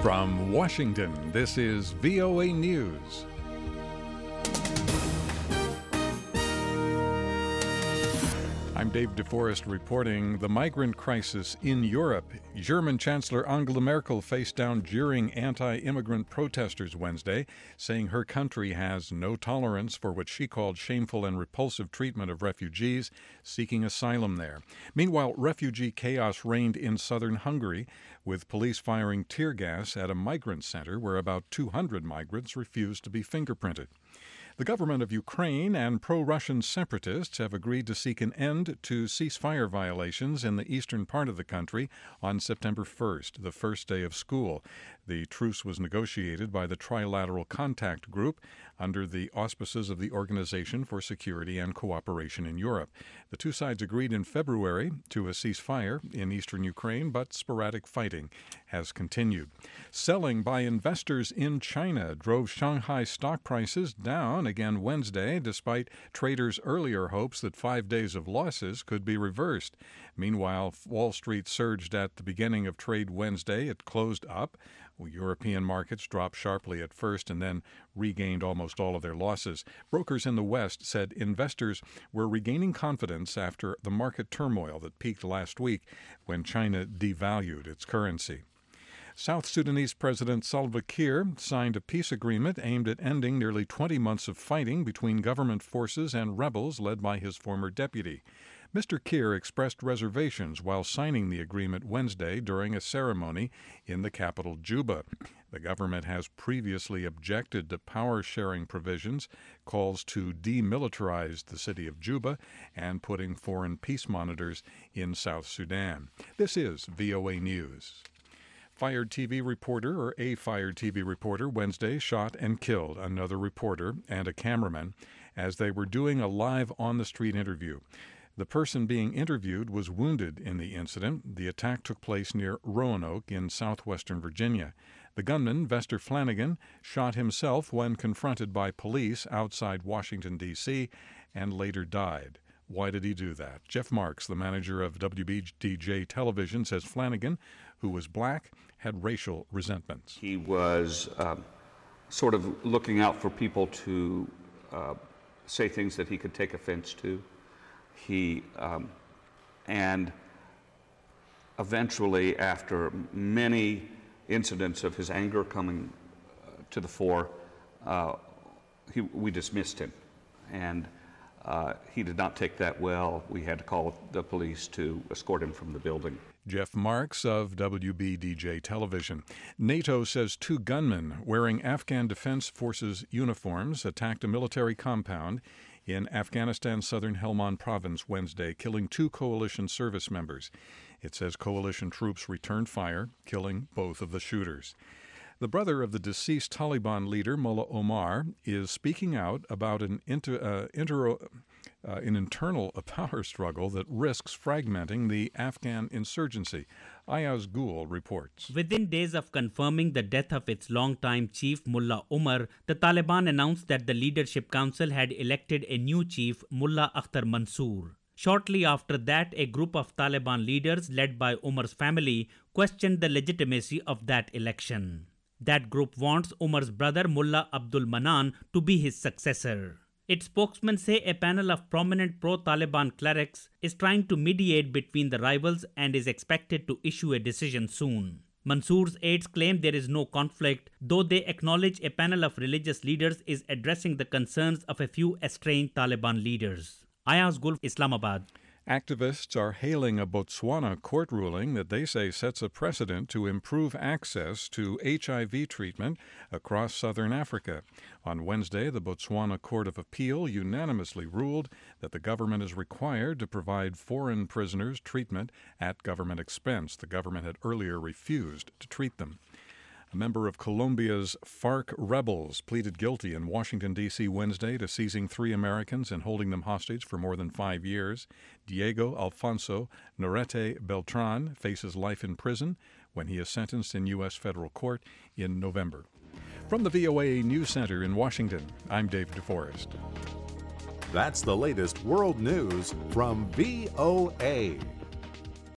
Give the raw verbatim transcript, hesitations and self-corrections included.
From Washington, this is V O A News. I'm Dave DeForest reporting the migrant crisis in Europe. German Chancellor Angela Merkel faced down jeering anti-immigrant protesters Wednesday, saying her country has no tolerance for what she called shameful and repulsive treatment of refugees seeking asylum there. Meanwhile, refugee chaos reigned in southern Hungary, with police firing tear gas at a migrant center where about two hundred migrants refused to be fingerprinted. The government of Ukraine and pro-Russian separatists have agreed to seek an end to ceasefire violations in the eastern part of the country on September first, the first day of school. The truce was negotiated by the Trilateral Contact Group under the auspices of the Organization for Security and Cooperation in Europe. The two sides agreed in February to a ceasefire in eastern Ukraine, but sporadic fighting has continued. Selling by investors in China drove Shanghai stock prices down again Wednesday, despite traders' earlier hopes that five days of losses could be reversed. Meanwhile, Wall Street surged at the beginning of trade Wednesday. It closed up. European markets dropped sharply at first and then regained almost all of their losses. Brokers in the West said investors were regaining confidence after the market turmoil that peaked last week when China devalued its currency. South Sudanese President Salva Kiir signed a peace agreement aimed at ending nearly twenty months of fighting between government forces and rebels led by his former deputy. Mister Kiir expressed reservations while signing the agreement Wednesday during a ceremony in the capital, Juba. The government has previously objected to power-sharing provisions, calls to demilitarize the city of Juba, and putting foreign peace monitors in South Sudan. This is V O A News. Fired T V reporter, or a fired T V reporter, Wednesday shot and killed another reporter and a cameraman as they were doing a live on-the-street interview. The person being interviewed was wounded in the incident. The attack took place near Roanoke in southwestern Virginia. The gunman, Vester Flanagan, shot himself when confronted by police outside Washington, D C, and later died. Why did he do that? Jeff Marks, the manager of W B D J Television, says Flanagan, who was black, had racial resentments. He was uh, sort of looking out for people to uh, say things that he could take offense to. He, um, and eventually, after many incidents of his anger coming uh, to the fore, uh, he, we dismissed him. And uh, he did not take that well. We had to call the police to escort him from the building. Jeff Marks of W B D J Television. NATO says two gunmen wearing Afghan Defense Forces uniforms attacked a military compound in Afghanistan's southern Helmand province Wednesday, killing two coalition service members. It says coalition troops returned fire, killing both of the shooters. The brother of the deceased Taliban leader, Mullah Omar, is speaking out about an, inter, uh, inter, uh, an internal power struggle that risks fragmenting the Afghan insurgency. Ayaz Gul reports. Within days of confirming the death of its longtime chief, Mullah Omar, the Taliban announced that the Leadership Council had elected a new chief, Mullah Akhtar Mansour. Shortly after that, a group of Taliban leaders led by Omar's family questioned the legitimacy of that election. That group wants Omar's brother Mullah Abdul Manan to be his successor. Its spokesmen say a panel of prominent pro-Taliban clerics is trying to mediate between the rivals and is expected to issue a decision soon. Mansour's aides claim there is no conflict, though they acknowledge a panel of religious leaders is addressing the concerns of a few estranged Taliban leaders. Ayaz Gul, Islamabad. Activists are hailing a Botswana court ruling that they say sets a precedent to improve access to H I V treatment across southern Africa. On Wednesday, the Botswana Court of Appeal unanimously ruled that the government is required to provide foreign prisoners treatment at government expense. The government had earlier refused to treat them. A member of Colombia's FARC rebels pleaded guilty in Washington, D C Wednesday to seizing three Americans and holding them hostage for more than five years. Diego Alfonso Norete Beltran faces life in prison when he is sentenced in U S federal court in November. From the V O A News Center in Washington, I'm Dave DeForest. That's the latest world news from V O A.